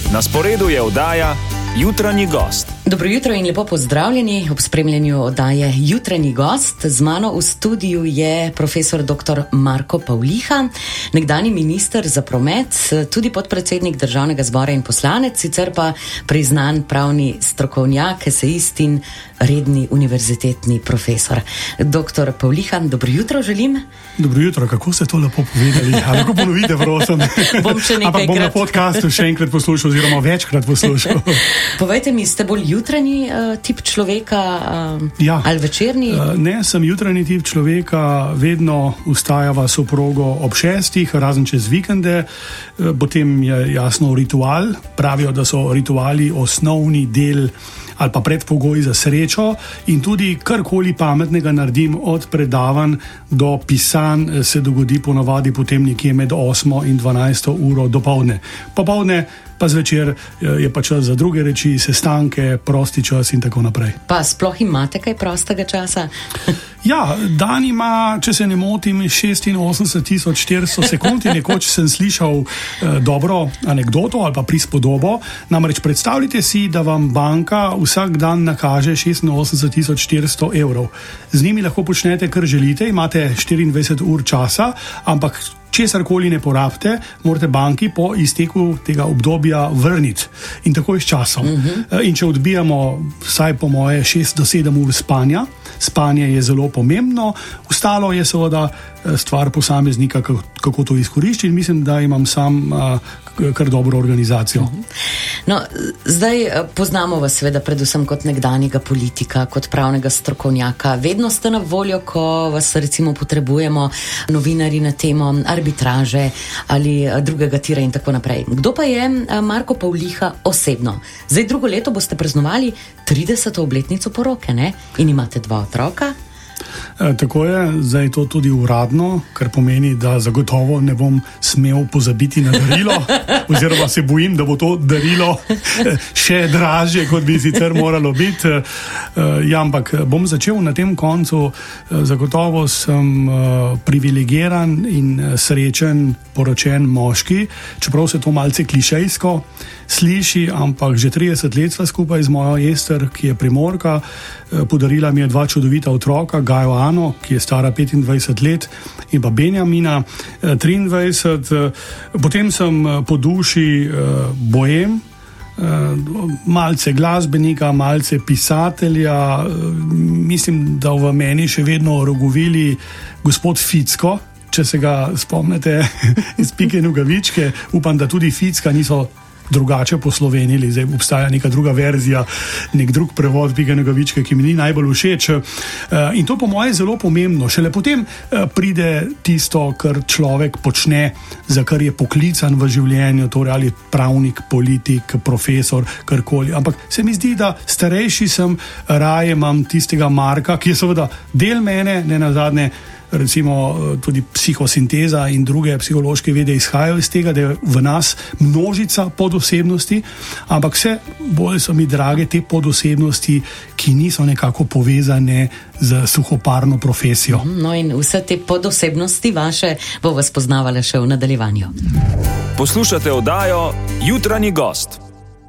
Na sporedu je oddaja Jutranji gost. Dobro jutro in lepo pozdravljeni ob spremljanju oddaje Jutranji gost. Z mano v studiu je profesor dr. Marko Pavliha, nekdanji minister za promet, tudi podpredsednik Državnega zbora in poslanec, sicer pa priznan pravni strokovnjak, esejist in redni univerzitetni profesor. Dr. Pavliha, dobro jutro želim. Dobro jutro, kako ste to lepo povedali? Lahko ponovite, prosim. Ampak bom na podcastu še enkrat poslušal, oziroma večkrat poslušal. Povejte mi, ste bolj jutranji tip človeka ali večerni? Ne, sem jutranji tip človeka, vedno vstajava soprogo ob 6, razen čez vikende, potem je jasno ritual. Pravijo, da so rituali osnovni del ali pa predpogoj za srečo, in tudi karkoli pametnega naredim, od predavanj do pisanj, se dogodi ponavadi potem nekje med 8 in 12 uro dopoldne. Popoldne pa zvečer je pa čas za druge reči, sestanke, prosti čas in tako naprej. Pa sploh imate kaj prostega časa? Ja, dan ima, če se ne motim, 86.400 sekund in nekoč sem slišal dobro anekdoto ali pa prispodobo. Namreč predstavljite si, da vam banka vsak dan nakaže 86.400 evrov. Z njimi lahko počnete, kar želite, imate 24 ur časa, ampak česarkoli ne porabite, morate banki po izteku tega obdobja vrniti. In tako je s časom. In če odbijamo vsaj po moje 6 do 7 ur spanja, spanje je zelo pomembno, ostalo je seveda stvar posameznika, kako to izkoriščiti, in mislim, da imam sam kar dobro organizacijo. No, zdaj poznamo vas seveda predvsem kot nekdanjega politika, kot pravnega strokovnjaka. Vedno ste na voljo, ko vas recimo potrebujemo novinarji na temo arbitraže ali drugega tira in tako naprej. Kdo pa je Marko Pavliha osebno? Zdaj drugo leto boste praznovali 30. obletnico poroke, ne? In imate 2 otroka. Tako je, zdaj to tudi uradno, kar pomeni, da zagotovo ne bom smel pozabiti na darilo, oziroma se bojim, da bo to darilo še dražje, kot bi sicer moralo biti. Ja, ampak bom začel na tem koncu. Zagotovo sem privilegiran in srečen poročen moški, čeprav se to malce klišejsko sliši, ampak že 30 let sva skupaj z mojo Ester, ki je Primorka. Podarila mi je 2 čudovita otroka, Gajo Ano, ki je stara 25 let, in pa Benjamina 23. Potem sem po duši bojem, malce glasbenika, malce pisatelja. Mislim, da v meni še vedno rogovili gospod Ficko, če se ga spomnite iz Pike Nogavičke. Upam, da tudi Ficka niso drugače poslovenili, zdaj obstaja neka druga verzija, nek drug prevod Pike Nogavičke, ki mi ni najbolj všeč. In to po moje je zelo pomembno. Šele potem pride tisto, kar človek počne, za kar je poklican v življenju, torej ali pravnik, politik, profesor, karkoli. Ampak se mi zdi, da starejši sem, raje imam tistega Marka, ki je seveda del mene, ne nazadnje, recimo tudi psihosinteza in druge psihološke vede izhajajo iz tega, da je v nas množica podosebnosti, ampak vse bolj so mi drage te podosebnosti, ki niso nekako povezane z suhoparno profesijo. No, in vse te podosebnosti vaše bo vas poznavala še v nadaljevanju. Poslušate oddajo Jutranji gost.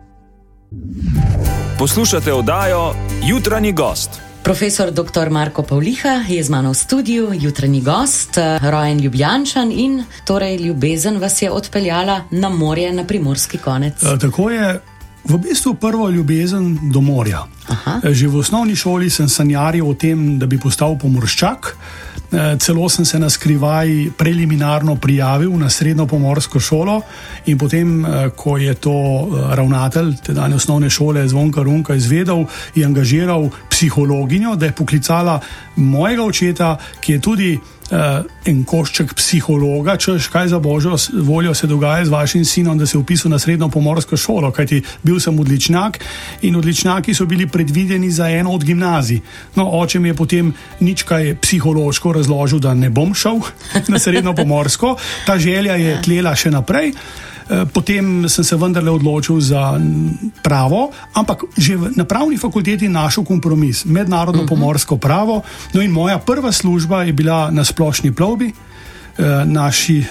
Poslušate oddajo Jutranji gost. Profesor dr. Marko Pavliha je z mano v studiu, jutranji gost, rojen Ljubljančan, in torej ljubezen vas je odpeljala na morje, na primorski konec. Tako je, v bistvu prvo ljubezen do morja. Aha. Že v osnovni šoli sem sanjaril o tem, da bi postal pomorščak. Celo sem se na skrivaj preliminarno prijavil na srednjo pomorsko šolo, in potem, ko je to ravnatelj tedanje osnovne šole Zvonka Runka izvedel, je angažiral psihologinjo, da je poklicala mojega očeta, ki je tudi en košček psihologa, češ, kaj za božjo voljo se dogaja z vašim sinom, da se je vpisal na srednjo pomorsko šolo, kajti bil sem odličnjak in odličnjaki so bili predvideni za eno od gimnazij. No, oče mi je potem nič kaj psihološko razložil, da ne bom šel na srednjo pomorsko. Ta želja je tlela še naprej. Potem sem se vendarle odločil za pravo, ampak že na pravni fakulteti našel kompromis, mednarodno pomorsko pravo. No in moja prva služba je bila na splošni plovbi. naši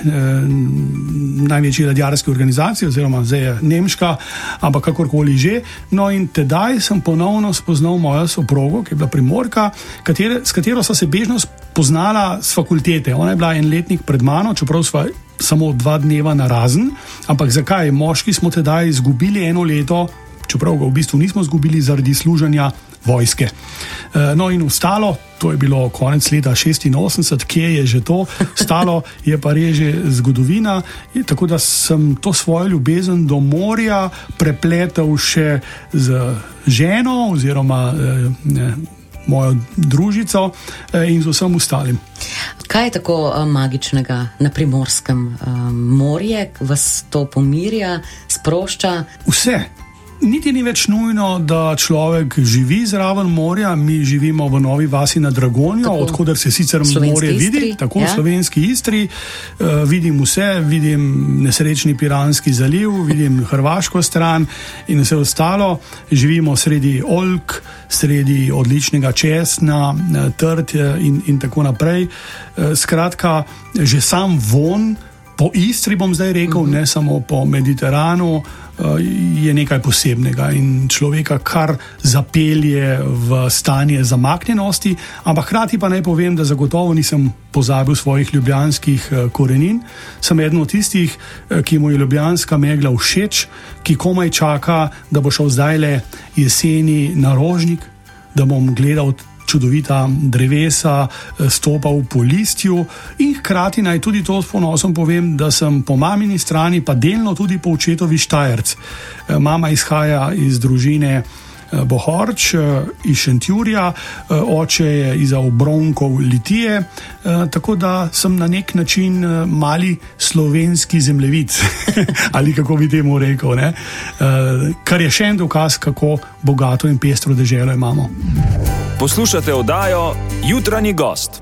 največji ladjarski organizaciji, oziroma zdaj je nemška, ampak kakorkoli že. No in tedaj sem ponovno spoznal mojo soprogo, ki je bila Primorka, s katero sva se bežno spoznala s fakultete. Ona je bila en letnik pred mano, čeprav sva samo 2 dneva narazen. Ampak zakaj? Moški smo tedaj izgubili 1 leto, čeprav ga v bistvu nismo izgubili zaradi služenja vojske. No in ostalo, to je bilo konec leta 86, kje je že to, stalo je pa res že zgodovina, tako da sem to svojo ljubezen do morja prepletal še z ženo oziroma mojo družico in z vsem ostalim. Kaj je tako magičnega na Primorskem? Morje vas to pomirja, sprošča? Vse. Niti ni več nujno, da človek živi zraven morja. Mi živimo v Novi vasi na Dragonjo, odkuder se sicer morje vidi, tako v slovenski Istri. Vidim vse, vidim nesrečni Piranski zaliv, vidim hrvaško stran in vse ostalo. Živimo sredi oljk, sredi odličnega česna, trt in tako naprej. Skratka, že sam von po Istri, bom zdaj rekel, ne samo po Mediteranu, je nekaj posebnega in človeka kar zapelje v stanje zamaknjenosti, ampak hkrati pa naj povem, da zagotovo nisem pozabil svojih ljubljanskih korenin. Sem eden od tistih, ki mu je ljubljanska megla všeč, ki komaj čaka, da bo šel zdajle jeseni na Rožnik, da bom gledal čudovita drevesa, stopal po listju in hkrati naj tudi to s ponosom povem, da sem po mamini strani pa delno tudi po očetovi Štajerc. Mama izhaja iz družine Bohorč, iz Šentjurja, oče je iz Obronkov Litije, tako da sem na nek način mali slovenski zemljevid, ali kako bi temu rekel, ne? Kar je še en dokaz, kako bogato in pestro deželo imamo. Poslušate oddajo Jutranji gost.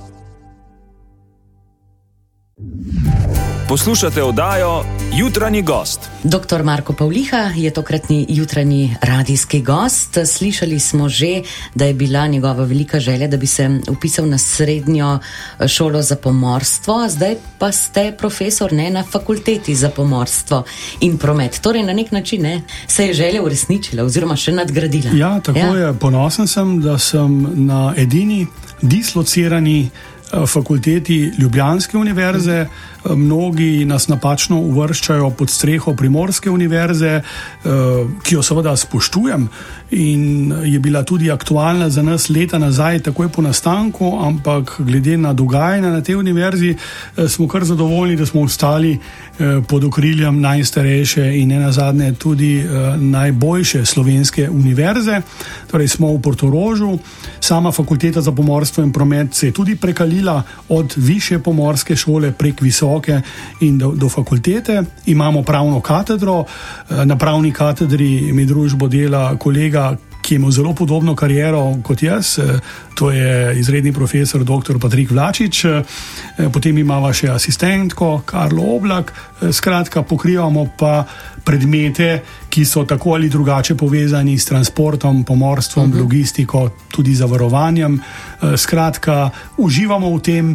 Poslušate oddajo Jutranji gost. Dr. Marko Pavliha je tokratni jutranji radijski gost. Slišali smo že, da je bila njegova velika želja, da bi se vpisal na srednjo šolo za pomorstvo. Zdaj pa ste profesor na fakulteti za pomorstvo in promet. Torej na nek način se je želja uresničila oziroma še nadgradila. Ja, tako je. Ponosen sem, da sem na edini dislocirani fakulteti Ljubljanske univerze. Mnogi nas napačno uvrščajo pod streho Primorske univerze, ki jo seveda spoštujem in je bila tudi aktualna za nas leta nazaj, takoj po nastanku, ampak glede na dogajanje na tej univerzi smo kar zadovoljni, da smo ostali pod okriljem najstarejše in nenazadnje tudi najboljše slovenske univerze. Torej smo v Portorožu. Sama fakulteta za pomorstvo in promet se je tudi prekalila od višje pomorske šole prek visoke in do fakultete. Imamo pravno katedro. Na pravni katedri mi družbo dela kolega, ki je imel zelo podobno kariero kot jaz, to je izredni profesor dr. Patrik Vlačič, potem imamo še asistentko Karlo Oblak, skratka pokrivamo pa predmete, ki so tako ali drugače povezani s transportom, pomorstvom, logistiko, tudi zavarovanjem, skratka uživamo v tem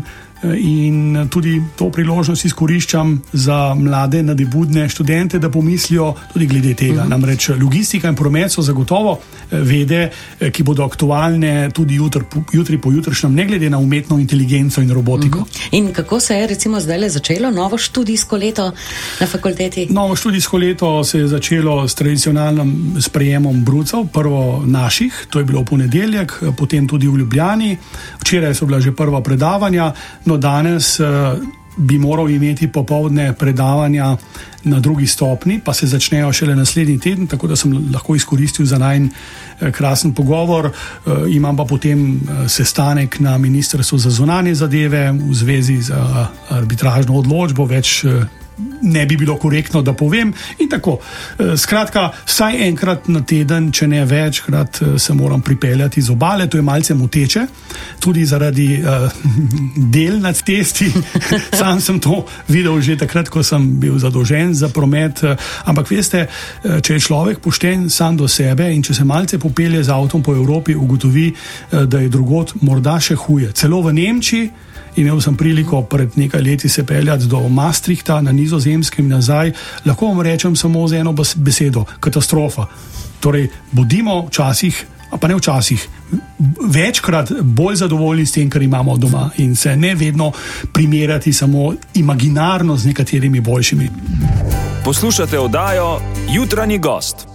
in tudi to priložnost izkoriščam za mlade nadebudne študente, da pomislijo tudi glede tega. Namreč logistika in promet so zagotovo vede, ki bodo aktualne tudi jutri po jutrišnjem, ne glede na umetno inteligenco in robotiko. In kako se je recimo zdaj začelo novo študijsko leto na fakulteti? Novo študijsko leto se je začelo s tradicionalnim sprejemom brucev, prvo naših, to je bilo v ponedeljek, potem tudi v Ljubljani. Včeraj so bila že prva predavanja, no danes bi moral imeti popoldne predavanja na drugi stopni, pa se začnejo šele naslednji teden, tako da sem lahko izkoristil za najin krasen pogovor. Imam pa potem sestanek na Ministrstvu za zunanje zadeve v zvezi z arbitražno odločbo, več ne bi bilo korektno, da povem. In tako, skratka, vsaj enkrat na teden, če ne večkrat, se moram pripeljati z obale. To je malce moteče, tudi zaradi del na cesti. Sam sem to videl že takrat, ko sem bil zadolžen za promet. Ampak veste, če je človek pošten sam do sebe in če se malce popelje z avtom po Evropi, ugotovi, da je drugod morda še huje. Celo v Nemčiji, imel sem priliko pred nekaj leti se peljati do Maastrichta na Nizozemskem nazaj, lahko vam rečem samo z eno besedo: katastrofa. Torej, bodimo včasih, pa ne včasih, večkrat bolj zadovoljni s tem, kar imamo doma in se ne vedno primerjati samo imaginarno z nekaterimi boljšimi. Poslušate oddajo Jutranji gost.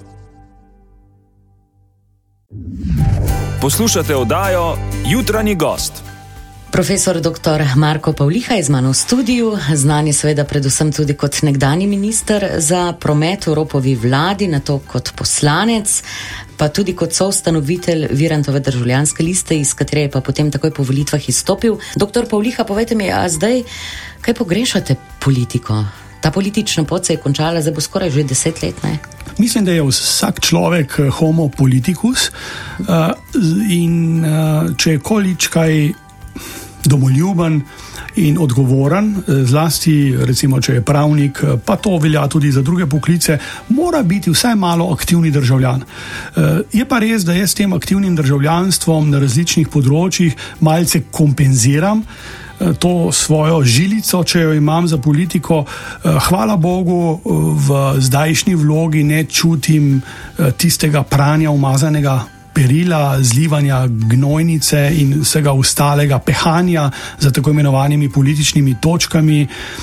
Poslušate oddajo Jutranji gost. Profesor dr. Marko Pavliha je z mano v studiu, znan je seveda predvsem tudi kot nekdanji minister za promet v Ropovi vladi, nato kot poslanec, pa tudi kot soustanovitelj Virantove državljanske liste, iz katere je pa potem takoj po volitvah izstopil. Dr. Pavliha, povejte mi, a zdaj kaj pogrešate politiko? Ta politična pot se je končala, zdaj bo skoraj že 10 let, ne? Mislim, da je vsak človek homo politicus in če je količkaj domoljuben in odgovoren, zlasti recimo, če je pravnik, pa to velja tudi za druge poklice, mora biti vsaj malo aktivni državljan. Je pa res, da jaz s tem aktivnim državljanstvom na različnih področjih malce kompenziram to svojo žilico, če jo imam za politiko. Hvala Bogu, v zdajšnji vlogi ne čutim tistega pranja umazanega perila, zlivanja gnojnice in vsega ostalega pehanja za tako imenovanimi političnimi točkami,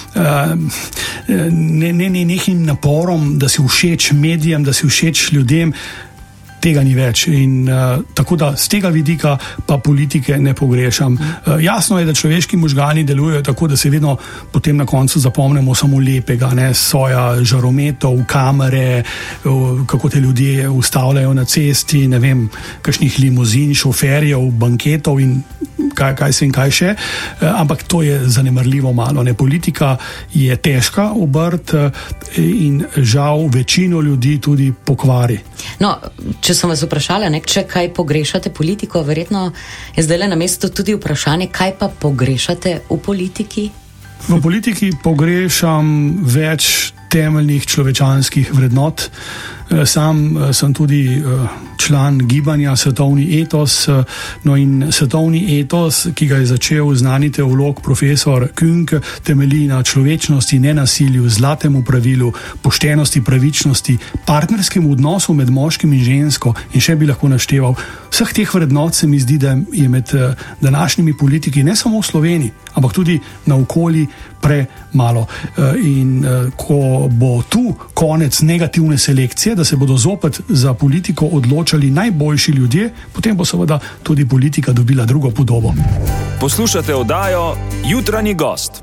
nekim naporom, da si všeč medijem, da si všeč ljudem. Tega ni več in tako da z tega vidika pa politike ne pogrešam. Jasno je, da človeški možgani delujejo tako, da se vedno potem na koncu zapomnimo samo lepega, ne, soja žarometov, kamere, kako te ljudje ustavljajo na cesti, ne vem, kakšnih limuzin, šoferjev, banketov in kaj se in kaj še, ampak to je zanemarljivo malo. Ne. Politika je težka obrt in žal večino ljudi tudi pokvari. No, če sem vas vprašala, če kaj pogrešate politiko, verjetno je zdaj na mestu tudi vprašanje, kaj pa pogrešate v politiki? V politiki pogrešam več temeljnih človečanskih vrednot. Sam sem tudi član gibanja Svetovni etos, no in svetovni etos, ki ga je začel znani teolog profesor Küng, temelji na človečnosti, nenasilju, zlatemu pravilu, poštenosti, pravičnosti, partnerskem odnosu med moškim in žensko in še bi lahko našteval. Vseh teh vrednot se mi zdi, da je med današnjimi politiki ne samo v Sloveniji, ampak tudi naokoli premalo. In ko bo tu konec negativne selekcije, da se bodo zopet za politiko odločali najboljši ljudje, potem bo seveda tudi politika dobila drugo podobo. Poslušate oddajo Jutranji gost.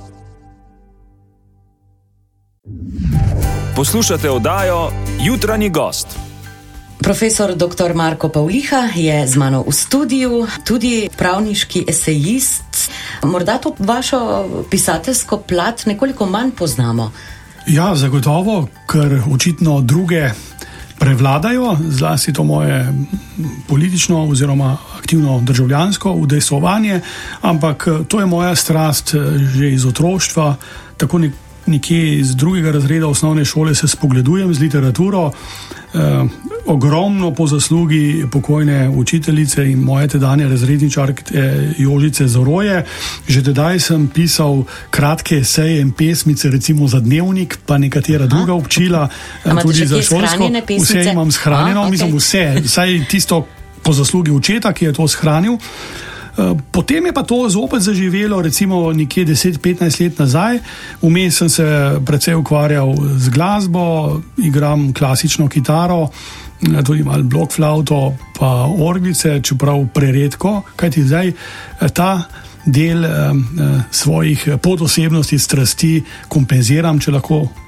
Poslušate oddajo Jutranji gost. Profesor dr. Marko Pavliha je z mano v studiu, tudi pravniški esejist. Morda to vašo pisateljsko plat nekoliko manj poznamo. Ja, zagotovo, ker očitno druge prevladajo, zlasti to moje politično oziroma aktivno državljansko udejstvovanje, ampak to je moja strast že iz otroštva, tako nekje iz 2. razreda osnovne šole se spogledujem z literaturo, ogromno po zaslugi pokojne učiteljice in moje tedanje razredničarke Jožice Zoroje. Že tedaj sem pisal kratke eseje in pesmice, recimo za Dnevnik, pa nekatera druga občila, tudi za šolsko. Vse imam shranjeno, mislim vse, vsaj tisto po zaslugi očeta, ki je to shranil. Potem je pa to zopet zaživelo, recimo nekje 10-15 let nazaj. Vmes sem se precej ukvarjal z glasbo, igram klasično kitaro, tudi malo blokflauto, pa orglice, čeprav preredko, kajti zdaj ta del svojih podosebnosti, strasti kompenziram, če lahko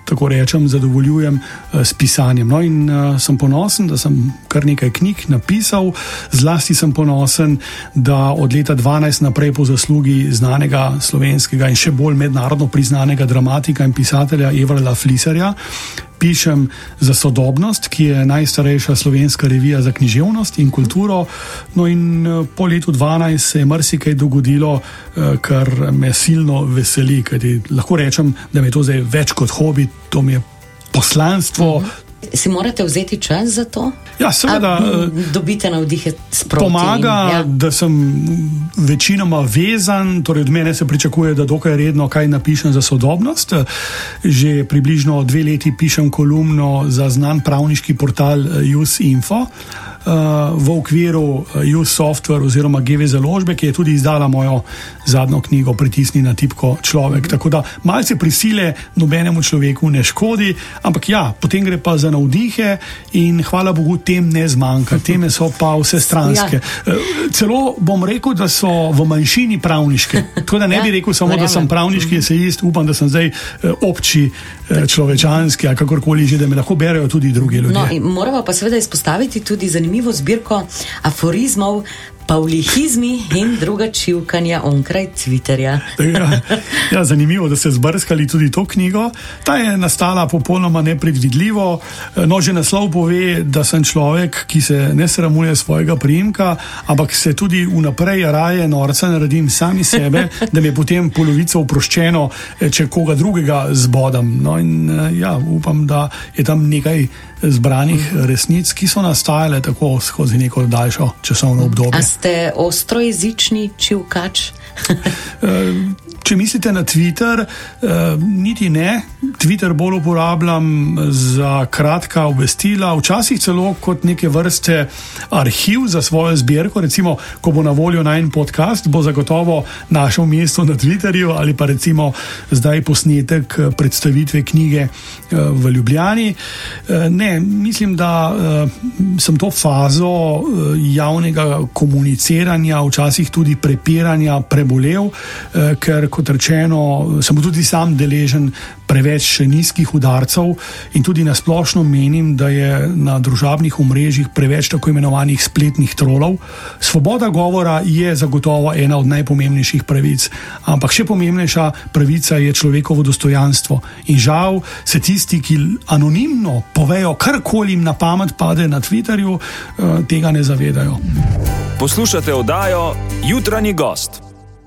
tako rečem, zadovoljujem s pisanjem. No, in sem ponosen, da sem kar nekaj knjig napisal, zlasti sem ponosen, da od leta 2012 naprej po zaslugi znanega slovenskega in še bolj mednarodno priznanega dramatika in pisatelja Evrela Flisarja pišem za Sodobnost, ki je najstarejša slovenska revija za književnost in kulturo. No in po letu 2012 se je marsikaj dogodilo, kar me silno veseli, kajti lahko rečem, da mi je to zdaj več kot hobi, to mi je poslanstvo. Si morate vzeti čas za to? Ja, seveda. Dobite navdihe sproti. Pomaga, da sem večinoma vezan, torej od mene se pričakuje, da dokaj redno kaj napišem za Sodobnost. Že približno 2 leti pišem kolumno za znan pravniški portal JusInfo v okviru Jus Software oziroma GV Založbe, ki je tudi izdala mojo zadnjo knjigo Pritisni na tipko človek. Tako da malce prisile nobenemu človeku ne škodi, ampak ja, potem gre pa za navdihe in hvala Bogu tem ne zmanjka. Teme so pa vse stranske. Ja. Celo bom rekel, da so v manjšini pravniške. Tako da ne bi rekel samo, da sem pravniški esejist, upam, da sem zdaj obči človečanski, a kakorkoli že, da me lahko berejo tudi drugi ljudje. No, in moramo pa seveda izpostaviti tudi zanimivo zbirko aforizmov, pavlihizmi in druga čivkanja onkraj Twitterja. Ja, zanimivo, da ste zbrskali tudi to knjigo. Ta je nastala popolnoma nepredvidljivo. No, že naslov pove, da sem človek, ki se ne sramuje svojega priimka, ampak se tudi vnaprej raje norca naredim sami sebe, da mi je potem polovico oproščeno, če koga drugega zbodam. No in ja, upam, da je tam nekaj zbranih resnic, ki so nastajale tako skozi neko daljšo časovno obdobje. A ste ostrojezični čivkač? Če mislite na Twitter, niti ne. Twitter bolj uporabljam za kratka obvestila, včasih celo kot neke vrste arhiv za svojo zbirko. Recimo, ko bo na voljo najin podcast, bo zagotovo našel mesto na Twitterju ali pa recimo zdaj posnetek predstavitve knjige v Ljubljani. Ne, mislim, da sem to fazo javnega komuniciranja, včasih tudi prepiranja prebolel, ker kot rečeno, sem tudi sam deležen preveč nizkih udarcev in tudi nasplošno menim, da je na družabnih omrežjih preveč tako imenovanih spletnih trolov. Svoboda govora je zagotovo ena od najpomembnejših pravic, ampak še pomembnejša pravica je človekovo dostojanstvo. In žal se tisti, ki anonimno povejo karkoli jim na pamet pade na Twitterju, tega ne zavedajo. Poslušate oddajo Jutranji gost.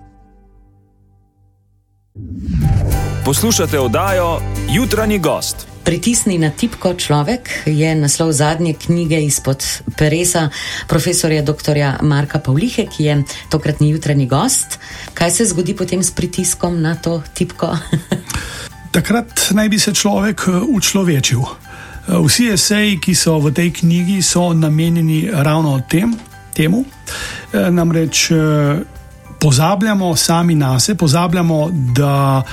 Poslušate oddajo Jutranji gost. Pritisni na tipko človek je naslov zadnje knjige izpod peresa profesorja dr. Marka Pavlihe, ki je tokratni jutranji gost. Kaj se zgodi potem s pritiskom na to tipko? Takrat naj bi se človek učlovečil. Vsi eseji, ki so v tej knjigi, so namenjeni ravno temu. Namreč pozabljamo sami nase, pozabljamo, da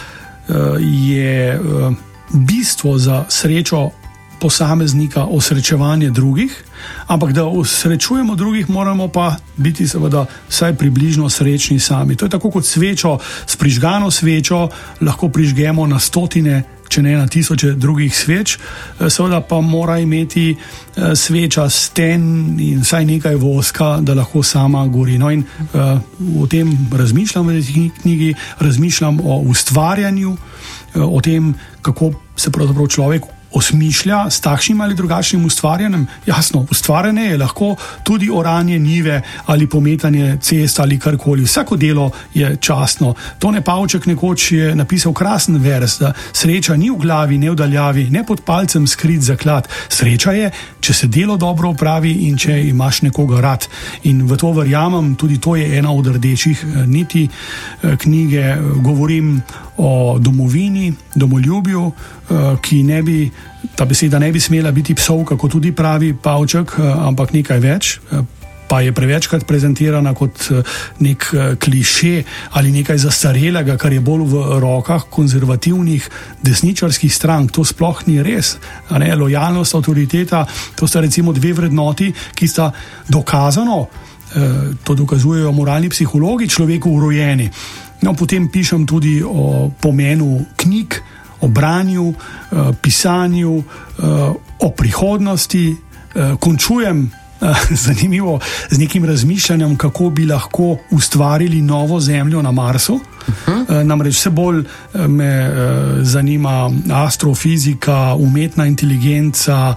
je bistvo za srečo posameznika osrečevanje drugih, ampak da osrečujemo drugih, moramo pa biti seveda vsaj približno srečni sami. To je tako kot svečo, s prižgano svečo lahko prižgemo na stotine, če ne na tisoče drugih sveč, seveda pa mora imeti sveča sten in vsaj nekaj voska, da lahko sama gori. No in o tem razmišljam v tej knjigi, razmišljam o ustvarjanju, o tem, kako se pravzaprav človek osmišlja s takšnim ali drugačnim ustvarjanjem. Jasno, ustvarjanje je lahko tudi oranje njive ali pometanje cest ali karkoli. Vsako delo je častno. Tone Pavček nekoč je napisal krasen vers, da sreča ni v glavi, ne v daljavi, ne pod palcem skrit zaklad. Sreča je, če se delo dobro opravi in če imaš nekoga rad. In v to verjamem, tudi to je ena od rdečih niti knjige. Govorim o domovini, domoljubju, ki ne bi, ta beseda ne bi smela biti psovka, kot tudi pravi Pavček, ampak nekaj več, pa je prevečkrat prezentirana kot nek kliše ali nekaj zastarelega, kar je bolj v rokah konzervativnih desničarskih strank. To sploh ni res. Lojalnost, avtoriteta, to sta recimo dve vrednoti, ki sta dokazano, to dokazujejo moralni psihologi, človeku vrojeni. No, potem pišem tudi o pomenu knjig, o branju, pisanju, o prihodnosti. Končujem zanimivo z nekim razmišljanjem, kako bi lahko ustvarili novo zemljo na Marsu. Namreč vse bolj me zanima astrofizika, umetna inteligenca,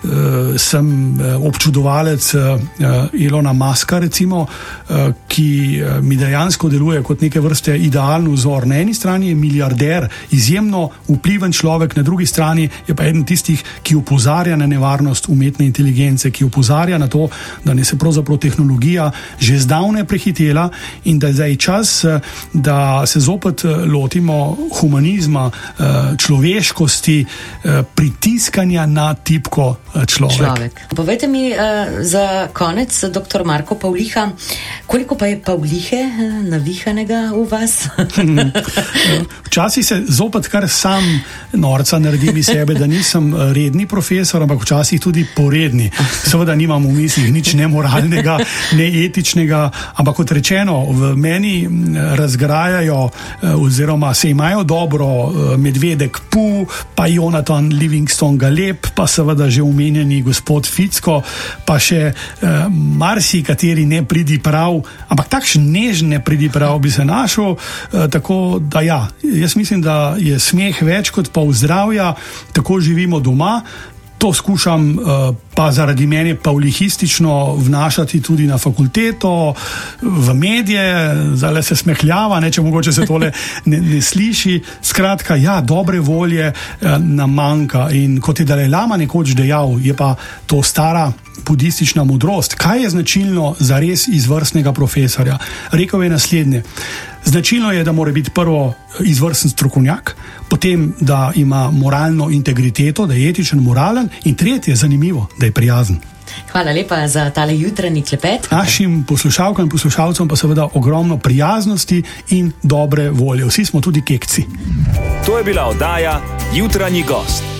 sem občudovalec Elona Muska, recimo, ki mi dejansko deluje kot neke vrste idealni vzor. Na eni strani je milijarder, izjemno vpliven človek, na drugi strani je pa eden tistih, ki opozarja na nevarnost umetne inteligence, ki opozarja na to, da ne se pravzaprav tehnologija že zdavnaj prehitela in da je zdaj čas, da se zopet lotimo humanizma, človeškosti, pritiskanja na tipko človek. Povejte mi za konec, dr. Marko Pavliha, koliko pa je Pavlihe navihanega v vas? Včasih se zopet kar sam norca naredim iz sebe, da nisem redni profesor, ampak včasih tudi poredni. Seveda nimam v mislih nič nemoralnega, neetičnega, ampak kot rečeno, v meni razgrajajo oziroma se imajo dobro Medvedek Pu, pa Jonathan Livingston Galeb, pa seveda že omenjeni gospod Ficko, pa še marsikateri nepridiprav, ampak takšen nežen nepridiprav bi se našel, tako da ja, jaz mislim, da je smeh več kot pa zdravja, tako živimo doma. To skušam pa zaradi mene pavlihistično vnašati tudi na fakulteto, v medije, zdaj se smehljava, če mogoče se tole ne sliši. Skratka, ja, dobre volje nam manjka in kot je Dalaj Lama nekoč dejal, je pa to stara budistična modrost. Kaj je značilno za res izvrstnega profesorja? Rekel je naslednje. Značilno je, da mora biti prvo izvrsten strokovnjak, potem, da ima moralno integriteto, da je etičen, moralen in tretje, zanimivo, da je prijazen. Hvala lepa za tale jutranji klepet. Našim poslušalkam in poslušalcem pa seveda ogromno prijaznosti in dobre volje. Vsi smo tudi kekci. To je bila oddaja Jutranji gost.